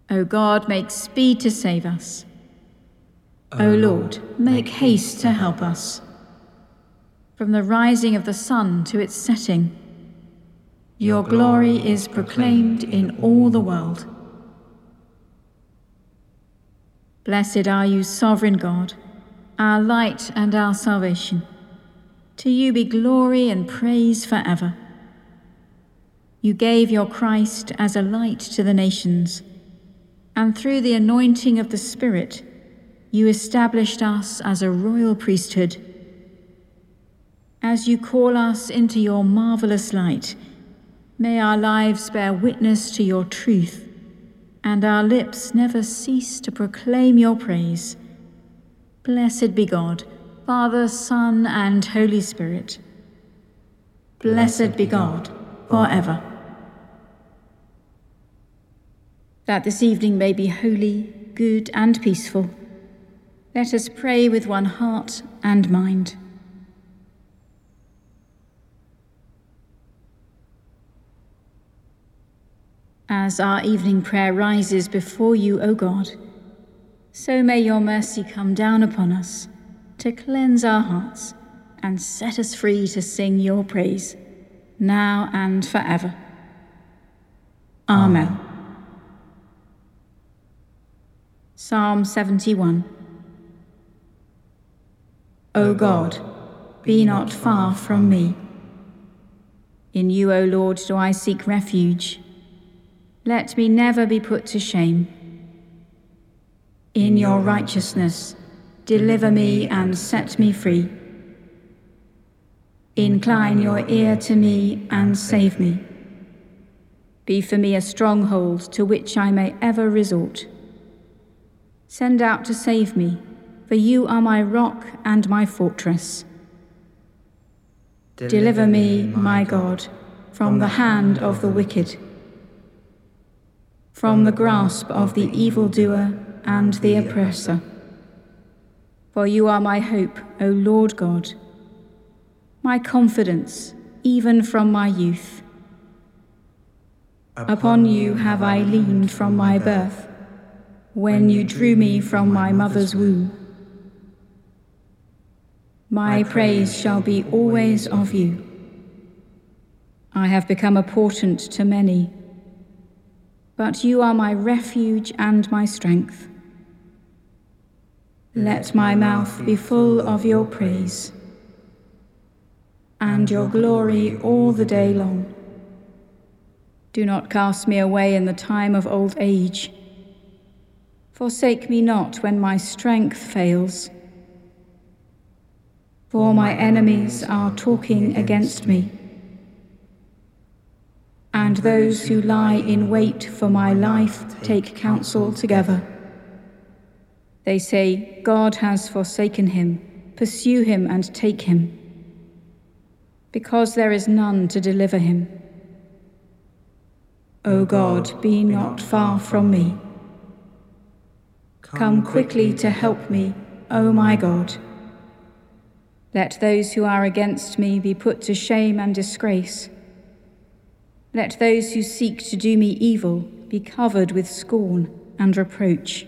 O God, make speed to save us. O Lord, make haste to help us. From the rising of the sun to its setting, your glory is proclaimed in all the world. Blessed are you, sovereign God, our light and our salvation. To you be glory and praise forever. You gave your Christ as a light to the nations, and through the anointing of the Spirit, you established us as a royal priesthood. As you call us into your marvelous light, may our lives bear witness to your truth, and our lips never cease to proclaim your praise. Blessed be God, Father, Son, and Holy Spirit. Blessed be God forever. That this evening may be holy, good, and peaceful, let us pray with one heart and mind. As our evening prayer rises before you, O God, so may your mercy come down upon us to cleanse our hearts and set us free to sing your praise, now and forever. Amen. Psalm 71. O God, be not far from me. In you, O Lord, do I seek refuge. Let me never be put to shame. In your righteousness, deliver me and set me free. Incline your ear to me and save me. Be for me a stronghold to which I may ever resort. Send out to save me, for you are my rock and my fortress. Deliver me, my God, from the hand of the wicked, from the grasp of the evildoer and the oppressor. For you are my hope, O Lord God, my confidence, even from my youth. Upon you have I leaned from my birth, when you drew me from my mother's womb. My praise shall be always of you. I have become a portent to many, but you are my refuge and my strength. Let my mouth be full of your praise and your glory all the day long. Do not cast me away in the time of old age. Forsake me not when my strength fails. For my enemies are talking against me, and those who lie in wait for my life take counsel together. They say, God has forsaken him, pursue him and take him, because there is none to deliver him. O God, be not far from me. Come quickly to help me, O my God. Let those who are against me be put to shame and disgrace. Let those who seek to do me evil be covered with scorn and reproach.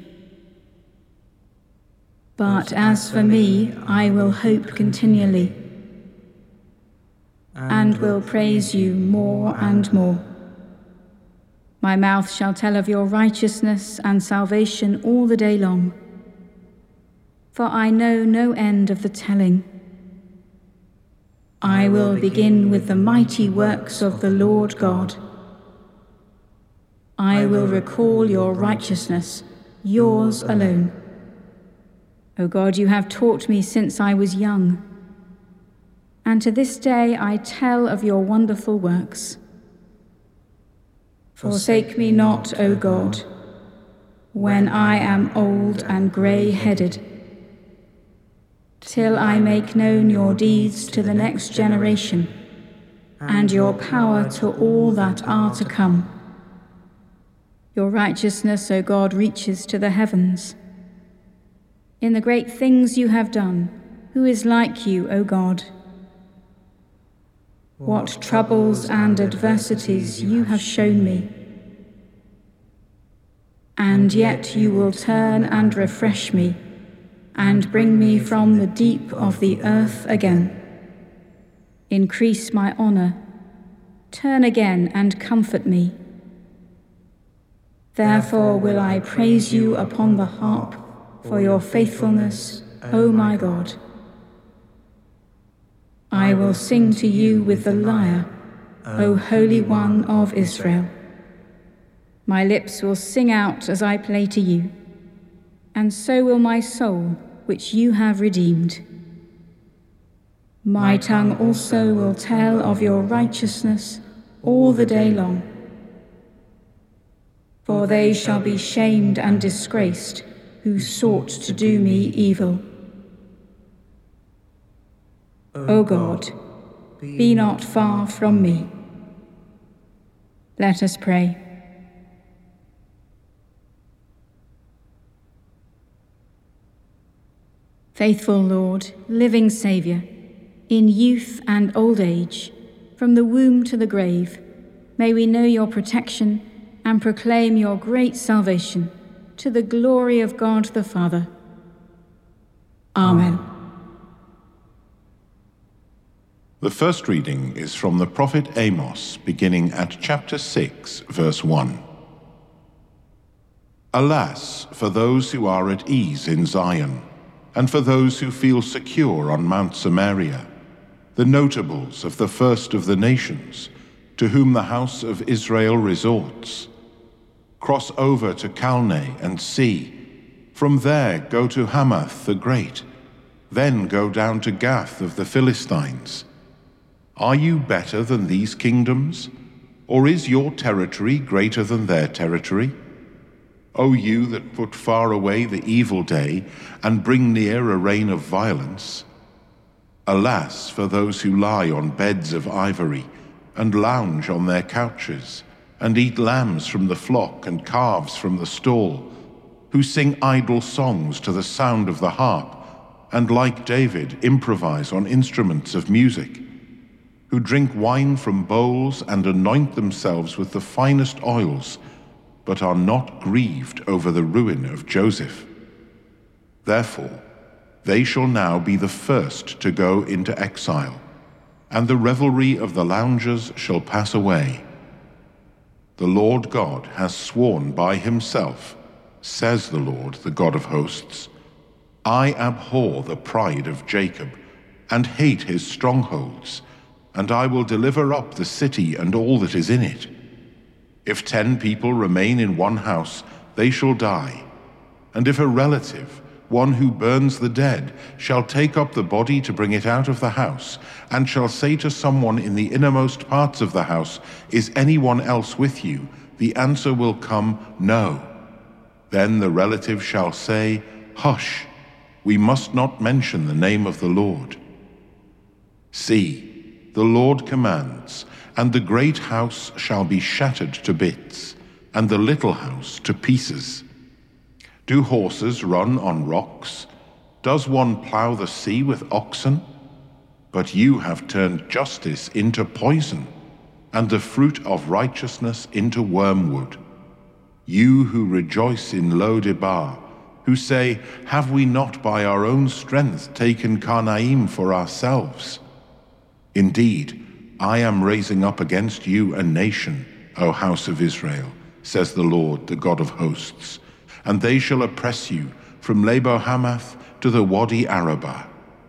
But as for me, I will hope continually, and will praise you more and more. My mouth shall tell of your righteousness and salvation all the day long, for I know no end of the telling. I will begin with the mighty works of the Lord God. I will recall your righteousness, yours alone. O God, you have taught me since I was young, and to this day I tell of your wonderful works. Forsake me not, O God, when I am old and grey-headed, till I make known your deeds to the next generation, and your power to all that are to come. Your righteousness, O God, reaches to the heavens. In the great things you have done, who is like you, O God? What troubles and adversities you have shown me, and and yet you will turn and refresh me, and bring me from the deep of the earth again. Increase my honor, turn again and comfort me. Therefore will I praise you upon the harp for your faithfulness, O my God. I will sing to you with the lyre, O Holy One of Israel. My lips will sing out as I play to you, and so will my soul, which you have redeemed. My tongue also will tell of your righteousness all the day long. For they shall be shamed and disgraced who sought to do me evil. O God, be not far from me. Let us pray. Faithful Lord, living Saviour, in youth and old age, from the womb to the grave, may we know your protection and proclaim your great salvation to the glory of God the Father. Amen. The first reading is from the prophet Amos, beginning at chapter 6, verse 1. Alas, for those who are at ease in Zion, and for those who feel secure on Mount Samaria, the notables of the first of the nations, to whom the house of Israel resorts. Cross over to Calneh and see. From there go to Hamath the Great, then go down to Gath of the Philistines. Are you better than these kingdoms? Or is your territory greater than their territory? O you that put far away the evil day and bring near a reign of violence. Alas for those who lie on beds of ivory and lounge on their couches and eat lambs from the flock and calves from the stall, who sing idle songs to the sound of the harp and, like David, improvise on instruments of music, who drink wine from bowls and anoint themselves with the finest oils, but are not grieved over the ruin of Joseph. Therefore, they shall now be the first to go into exile, and the revelry of the loungers shall pass away. The Lord God has sworn by himself, says the Lord, the God of hosts, I abhor the pride of Jacob, and hate his strongholds, and I will deliver up the city and all that is in it. If 10 people remain in one house, they shall die. And if a relative, one who burns the dead, shall take up the body to bring it out of the house, and shall say to someone in the innermost parts of the house, Is anyone else with you? The answer will come, No. Then the relative shall say, Hush, we must not mention the name of the Lord. See, the Lord commands, and the great house shall be shattered to bits, and the little house to pieces. Do horses run on rocks? Does one plow the sea with oxen? But you have turned justice into poison, and the fruit of righteousness into wormwood. You who rejoice in Lo-debar, who say, Have we not by our own strength taken Karnaim for ourselves? Indeed, I am raising up against you a nation, O house of Israel, says the Lord, the God of hosts, and they shall oppress you from Lebo-Hamath to the Wadi Arabah.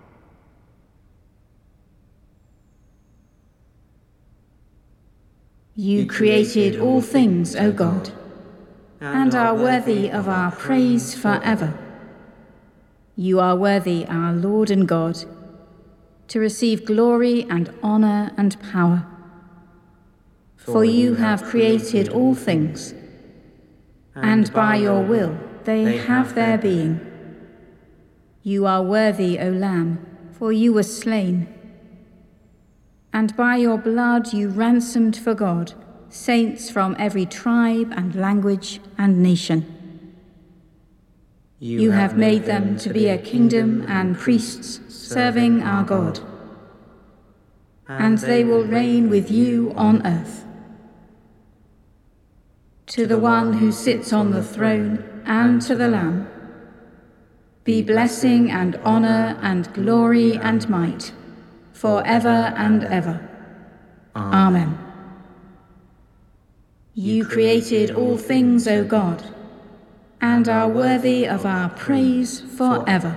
You created all things, O God, and are worthy of our praise forever. You are worthy, our Lord and God, to receive glory and honor and power. For you have created all things, and by your will they have their being. You are worthy, O Lamb, for you were slain. And by your blood you ransomed for God saints from every tribe and language and nation. You have made them to be a kingdom and priests serving our God, and they will reign with you on earth. to the one who sits on the throne, and to the Lamb, be blessing and honor and glory and might, forever and ever. Amen. You created all things, O God, and are worthy of our praise forever.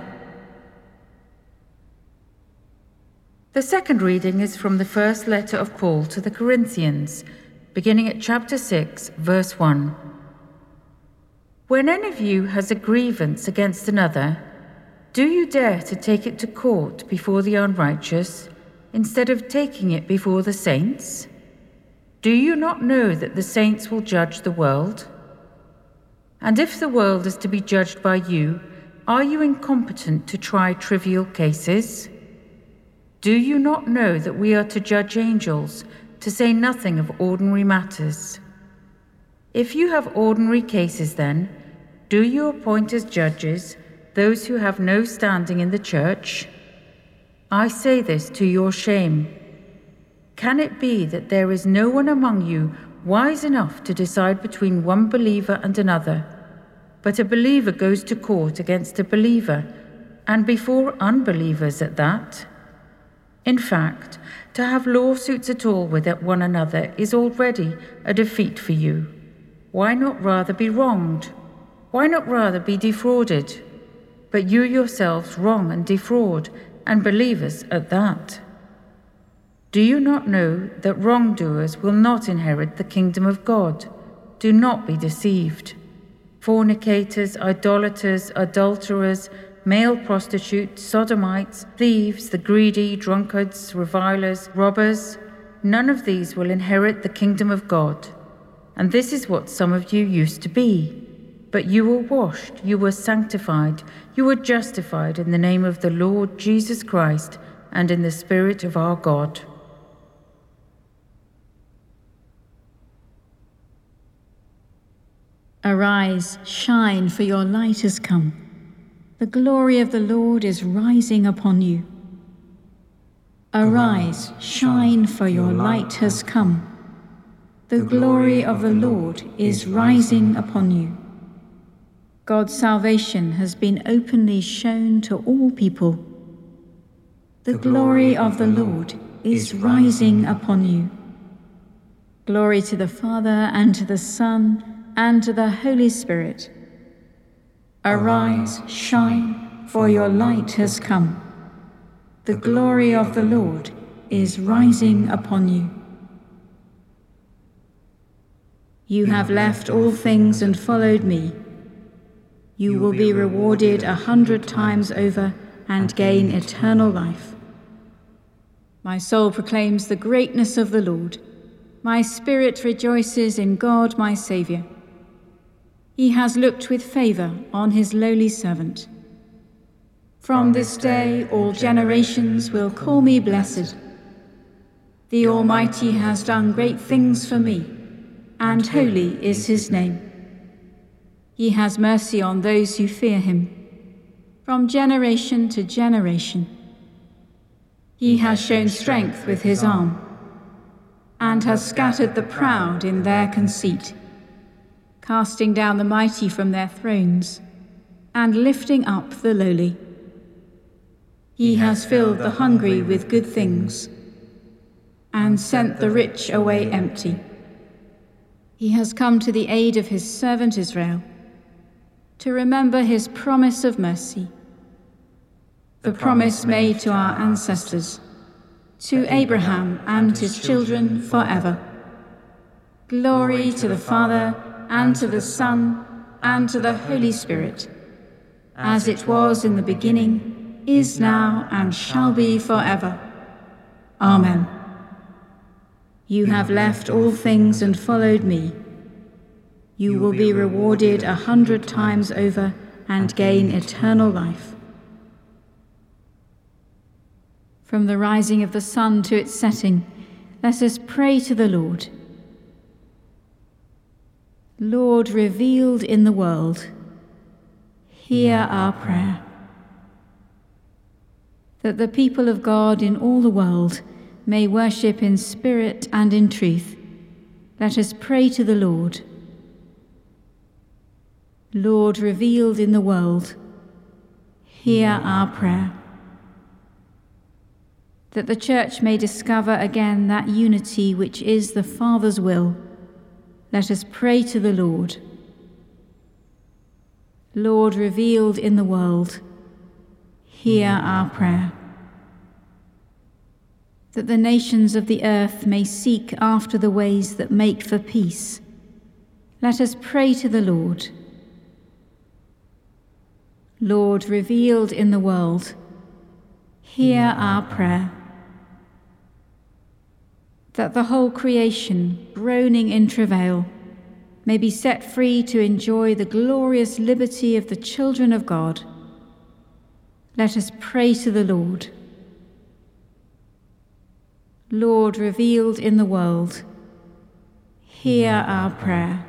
The second reading is from the first letter of Paul to the Corinthians, beginning at chapter 6, verse 1. When any of you has a grievance against another, do you dare to take it to court before the unrighteous, instead of taking it before the saints? Do you not know that the saints will judge the world? And if the world is to be judged by you, are you incompetent to try trivial cases? Do you not know that we are to judge angels, to say nothing of ordinary matters? If you have ordinary cases, then, do you appoint as judges those who have no standing in the church? I say this to your shame. Can it be that there is no one among you wise enough to decide between one believer and another, but a believer goes to court against a believer, and before unbelievers at that? In fact, to have lawsuits at all with one another is already a defeat for you. Why not rather be wronged? Why not rather be defrauded? But you yourselves wrong and defraud, and believers at that. Do you not know that wrongdoers will not inherit the kingdom of God? Do not be deceived. Fornicators, idolaters, adulterers, male prostitutes, sodomites, thieves, the greedy, drunkards, revilers, robbers, none of these will inherit the kingdom of God. And this is what some of you used to be. But you were washed, you were sanctified, you were justified in the name of the Lord Jesus Christ and in the Spirit of our God. Arise, shine, for your light has come. The glory of the Lord is rising upon you. Arise, shine, for your light has come. The glory of the Lord is rising upon you. God's salvation has been openly shown to all people. The glory of the Lord is rising upon you. Glory to the Father, and to the Son, and to the Holy Spirit. Arise, shine, for your light has come. The glory of the Lord is rising upon you. You have left all things and followed me. You will be rewarded 100 times over and gain eternal life. My soul proclaims the greatness of the Lord. My spirit rejoices in God my Saviour. He has looked with favour on his lowly servant. From this day all generations will call me blessed. The Almighty has done great things for me, and holy is his name. He has mercy on those who fear him, from generation to generation. He has shown strength with his arm, and has scattered the proud in their conceit, casting down the mighty from their thrones, and lifting up the lowly. He has filled the hungry with good things, and sent the rich away empty. He has come to the aid of his servant Israel, to remember his promise of mercy, the promise made to our ancestors, to Abraham and his children forever. Glory to the Father, and to the Son, and to the Holy Spirit, as it was in the beginning, is now, and shall be forever. Amen. You have left all things and followed me. You will be rewarded 100 times over and gain eternal life. From the rising of the sun to its setting, let us pray to the Lord. Lord, revealed in the world, hear our prayer. That the people of God in all the world may worship in spirit and in truth, let us pray to the Lord. Lord revealed in the world, hear our prayer. That the Church may discover again that unity which is the Father's will, let us pray to the Lord. Lord revealed in the world, hear our prayer. That the nations of the earth may seek after the ways that make for peace, let us pray to the Lord. Lord revealed in the world, hear our prayer. That the whole creation, groaning in travail, may be set free to enjoy the glorious liberty of the children of God, let us pray to the Lord. Lord revealed in the world, hear our prayer.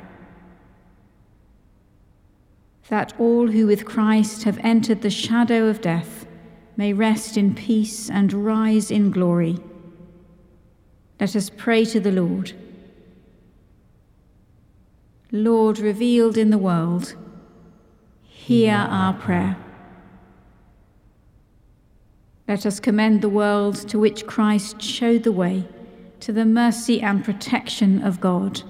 That all who with Christ have entered the shadow of death may rest in peace and rise in glory, let us pray to the Lord. Lord revealed in the world, hear our prayer. Let us commend the world to which Christ showed the way, to the mercy and protection of God.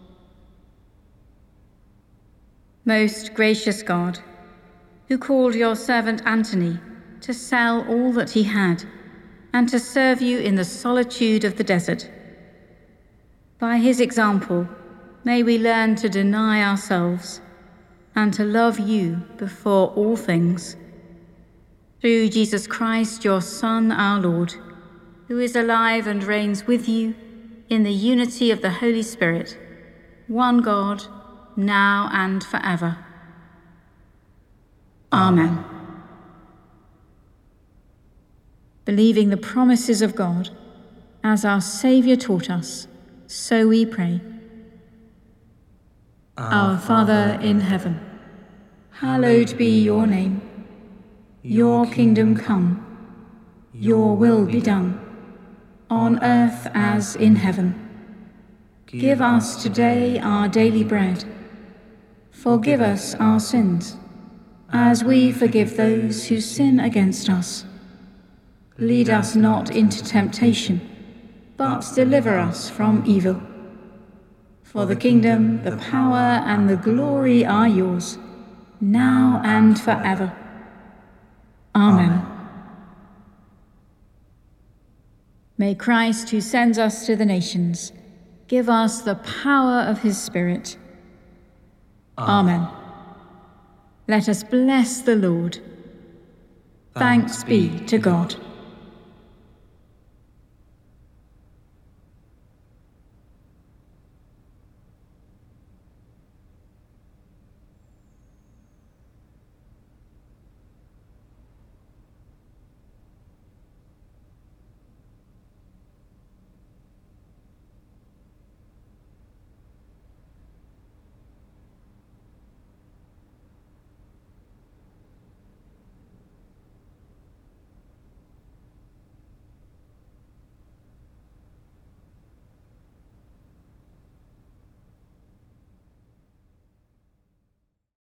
Most gracious God, who called your servant Anthony to sell all that he had and to serve you in the solitude of the desert, by his example, may we learn to deny ourselves and to love you before all things. Through Jesus Christ, your Son, our Lord, who is alive and reigns with you in the unity of the Holy Spirit, one God, now and forever. Amen. Believing the promises of God, as our Saviour taught us, so we pray. Our Father in heaven, hallowed be your name. Your kingdom come, your will be done, on earth as in heaven. Give us today our daily bread. Forgive us our sins, as we forgive those who sin against us. Lead us not into temptation, but deliver us from evil. For the kingdom, the power, and the glory are yours, now and forever. Amen. May Christ, who sends us to the nations, give us the power of his Spirit. Amen. Let us bless the Lord. Thanks be to God.